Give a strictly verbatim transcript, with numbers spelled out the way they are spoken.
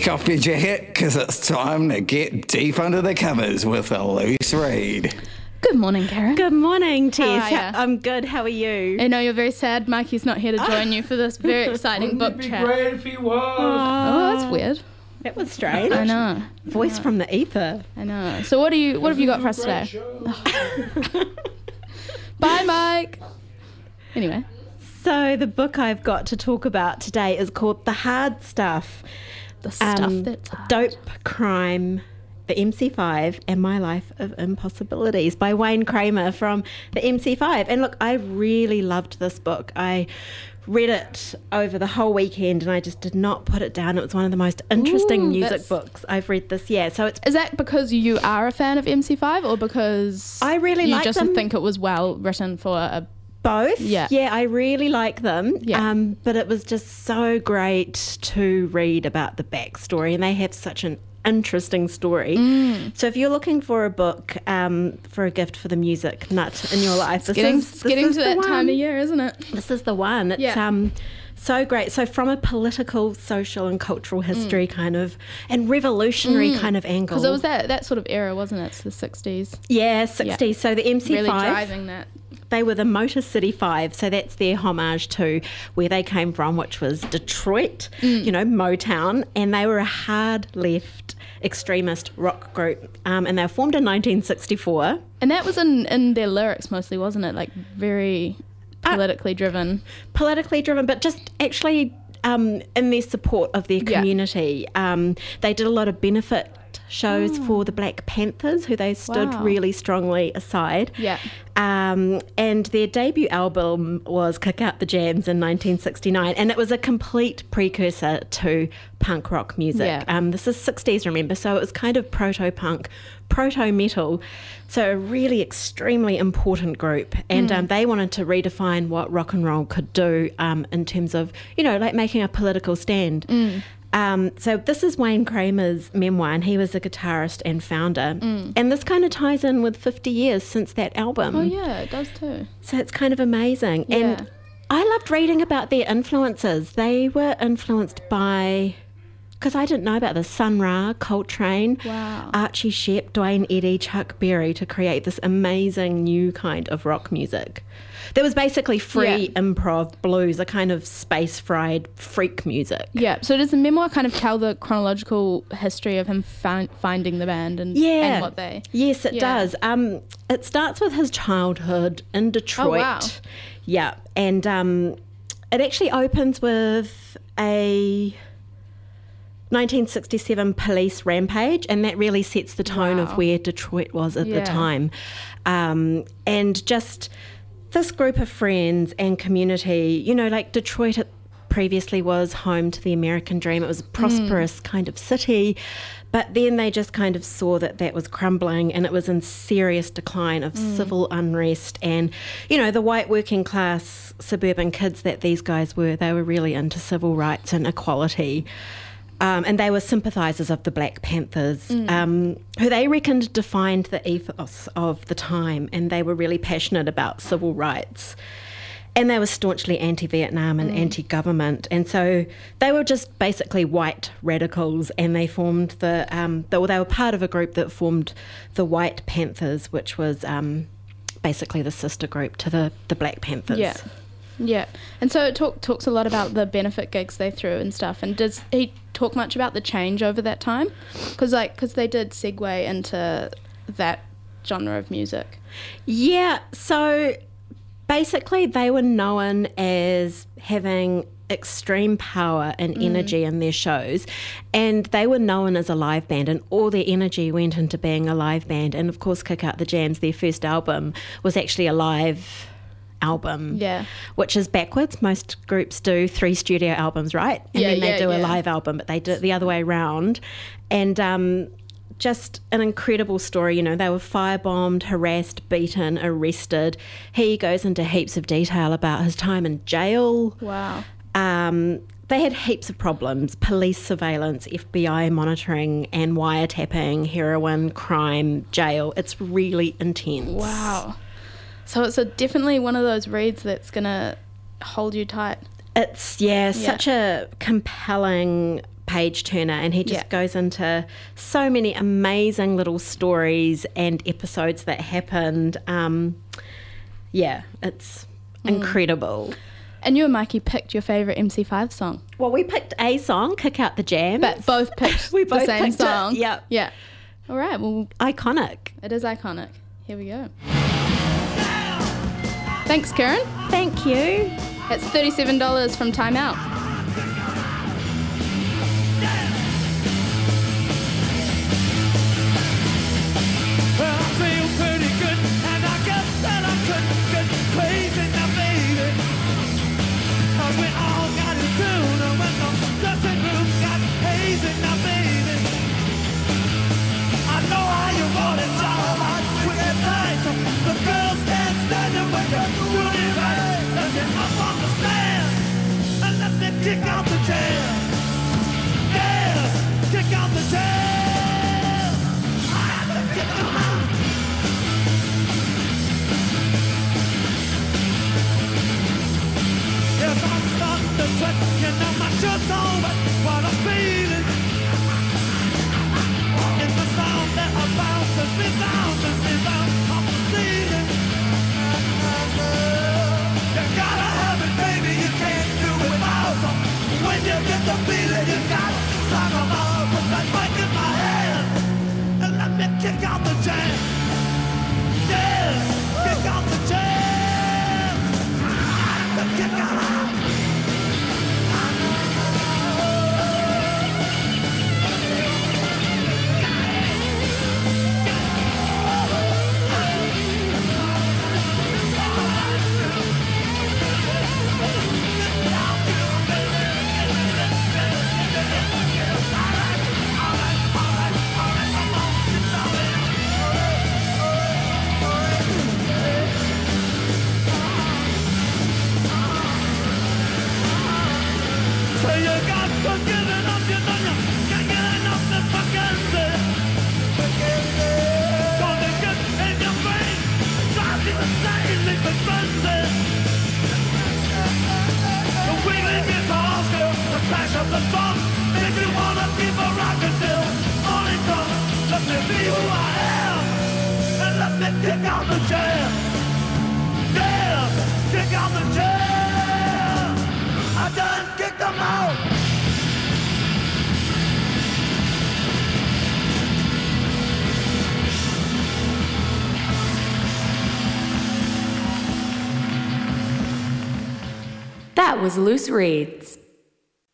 Kick off your jacket, because it's time to get deep under the covers with a loose read. Good morning, Karen. Good morning, Tess. How are ya? I'm good. How are you? I know you're very sad Mikey's not here to join you for this very exciting book Wouldn't it be chat. great if he was? Oh, that's weird. That was strange. I know. Voice from the ether. I know. So what do you what have you got for us today? Bye, Mike. Anyway. So the book I've got to talk about today is called The Hard Stuff. The stuff Um, that's hard. Dope, Crime, the M C five, and My Life of Impossibilities by Wayne Kramer from the M C five. And look, I really loved this book. I read it over the whole weekend and I just did not put it down. It was one of the most interesting Ooh, music that's- books I've read this year. So it's Is that because you are a fan of M C five or because I really you like just them. think it was well written for a both. Yeah. Yeah, I really like them. Yeah. Um, but it was just so great to read about the backstory, and they have such an interesting story. Mm. So if you're looking for a book um, for a gift for the music nut in your life, this getting, is it's this getting is to the that one. time of year, isn't it? This is the one. It's Yeah. um so great. So from a political, social and cultural history kind of and revolutionary kind of angle. Because it was that, that sort of era, wasn't it? It's the sixties. Yeah, sixties. So the M C five, Really driving that. they were the Motor City Five, so that's their homage to where they came from, which was Detroit, Mm. you know, Motown, and they were a hard left extremist rock group, um, and they were formed in nineteen sixty-four. And that was in, in their lyrics mostly, wasn't it? Like very Uh, politically driven. Politically driven, but just actually um, in their support of their Yeah. community. Um, they did a lot of benefit shows for the Black Panthers, who they stood Wow. really strongly aside. Yeah. Um, and their debut album was Kick Out the Jams in nineteen sixty-nine, and it was a complete precursor to punk rock music. Yeah. Um, this is sixties, remember, so it was kind of proto-punk, proto-metal, so a really extremely important group. And Mm. um, they wanted to redefine what rock and roll could do um, in terms of, you know, like making a political stand. Mm. Um, so this is Wayne Kramer's memoir, and he was a guitarist and founder. Mm. And this kind of ties in with fifty years since that album. Oh, yeah, it does too. So it's kind of amazing. Yeah. And I loved reading about their influences. They were influenced by, because I didn't know about this, Sun Ra, Coltrane, Wow. Archie Shepp, Dwayne Eddy, Chuck Berry, to create this amazing new kind of rock music. There was basically free Yeah. improv blues, a kind of space-fried freak music. Yeah, so does the memoir kind of tell the chronological history of him fin- finding the band and, Yeah. and what they... Yes, it Yeah. does. Um, it starts with his childhood in Detroit. Oh, wow. Yeah, and um, it actually opens with a nineteen sixty-seven police rampage, and that really sets the tone Wow. of where Detroit was at Yeah. the time. Um, and just this group of friends and community, you know, like Detroit it previously was home to the American dream. It was a prosperous kind of city, but then they just kind of saw that that was crumbling and it was in serious decline of civil unrest. And, you know, the white working class suburban kids that these guys were, they were really into civil rights and equality. Um, and they were sympathisers of the Black Panthers, um, who they reckoned defined the ethos of the time, and they were really passionate about civil rights. And they were staunchly anti-Vietnam and anti-government, and so they were just basically white radicals, and they formed the, um, they, well, they were part of a group that formed the White Panthers, which was um, basically the sister group to the, the Black Panthers. Yeah. Yeah. And so it talk, talks a lot about the benefit gigs they threw and stuff. And does he talk much about the change over that time? Because like, cause they did segue into that genre of music. Yeah, so basically they were known as having extreme power and energy in their shows, and they were known as a live band, and all their energy went into being a live band. And of course Kick Out the Jams, their first album, was actually a live album, Yeah. which is backwards. Most groups do three studio albums, right? And Yeah, then they yeah, do a yeah. live album, but they do it the other way around. And um, just an incredible story. You know, they were firebombed, harassed, beaten, arrested. He goes into heaps of detail about his time in jail. Wow. Um, they had heaps of problems: police surveillance, F B I monitoring and wiretapping, heroin, crime, jail. It's really intense. Wow. So it's a, definitely one of those reads that's going to hold you tight. It's, yeah, such a compelling page turner, and he just Yeah. goes into so many amazing little stories and episodes that happened. Um, yeah, it's incredible. And you and Mikey picked your favourite M C five song. Well, we picked a song, Kick Out the Jam. But both picked We the both same picked it, song. yep. Yeah. All right. Well, Iconic. it is iconic. Here we go. Thanks, Karen. Thank you. That's thirty-seven dollars from Time Out. Well, I feel pretty good, and I guess that I could get crazy now, baby. 'Cause we all got it down, and when the dressing room got hazy now, baby. I know how you want it, John, with that tight. The girls can't stand it when you're doing it right. Let me up on the stand, and let me kick out the jam. Yes, kick out the jam. I have to kick them out. Yes, I'm starting to sweat, you know my shirt's on, but what I'm feeling in the sound that I bounce and resounds and rebounds off the ceiling. You gotta have it, baby, you can't do it without it. When you get the feeling, you gotta song them all. Put that mic in my hand and let me kick out the jam. Yes, kick out the jam. The kick out. So you got to give it up, you know you can't get enough this Mackenzie. Cause it gets in your brain, drives you insane, leave it frenzy. The wiggling guitar skill, the crash of the drum, make you wanna keep a rockin' till morning comes. Let me be who I am, and let me kick out the jam. Yeah, kick out the jam. I done kicked them out. That was Loose Reads.